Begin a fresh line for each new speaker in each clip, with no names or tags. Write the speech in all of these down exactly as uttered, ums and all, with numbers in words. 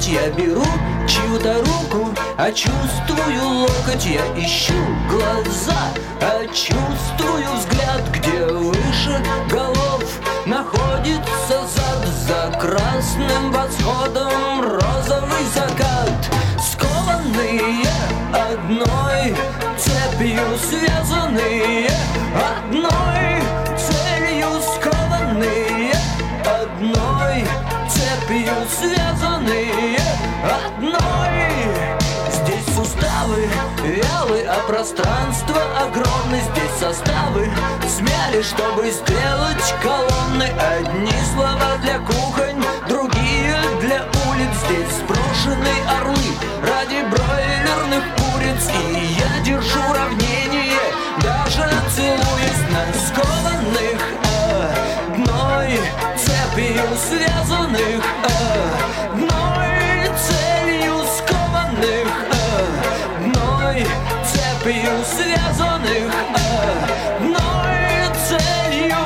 локоть, я беру чью-то руку, а чувствую локоть. Я ищу глаза, а чувствую взгляд. Где выше голов находится зад, за красным восходом розовый закат. Скованные одной цепью, связанные одной целью. Скованные одной цепью, связанные одной. Здесь суставы вялы, а пространство огромное. Здесь составы смяли, чтобы сделать колонны. Одни слова для кухонь, другие для улиц. Здесь сброшены орлы ради бройлерных куриц. И я держу равнение, даже целуясь на скованных одной цепью, связанных одной целью. Скованных одной цепью, связанных одной целью.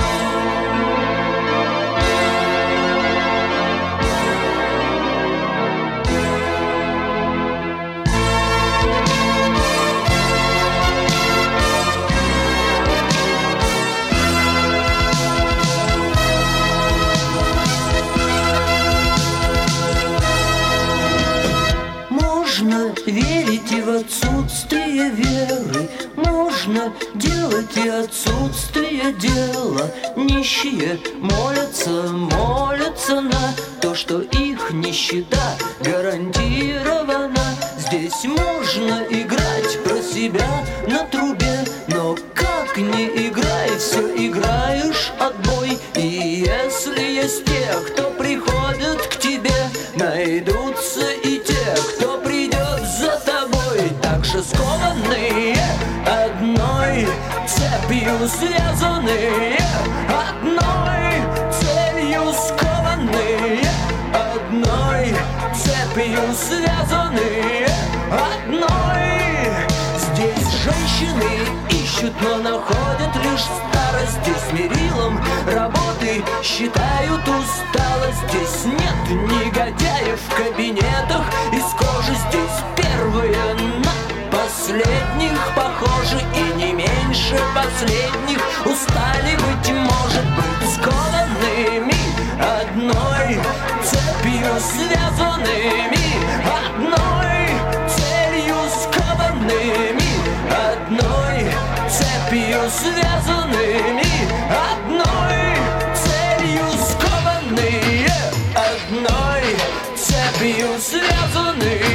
Можно верить и в отсутствие веры, можно делать и отсутствие дела. Нищие молятся, молятся на то, что их нищета гарантирована. Здесь можно играть про себя на трубе, но как не играй, все играешь отбой. И если есть те, кто приходит к тебе, найдутся и те, кто придет за тобой. Так же скованные одной цепью, связанные одной целью. Скованные одной цепью, связанные одной. Здесь женщины ищут, но находят лишь старость. Здесь мерилом работы считают усталость. Здесь нет негодяев в кабинетах из кожи. Здесь первые на последних похожи, и не меньше последних устали, быть может, быть скованными одной цепью, связанными одной целью. Скованными одной цепью, связанными одной целью. Скованные одной цепью, связанные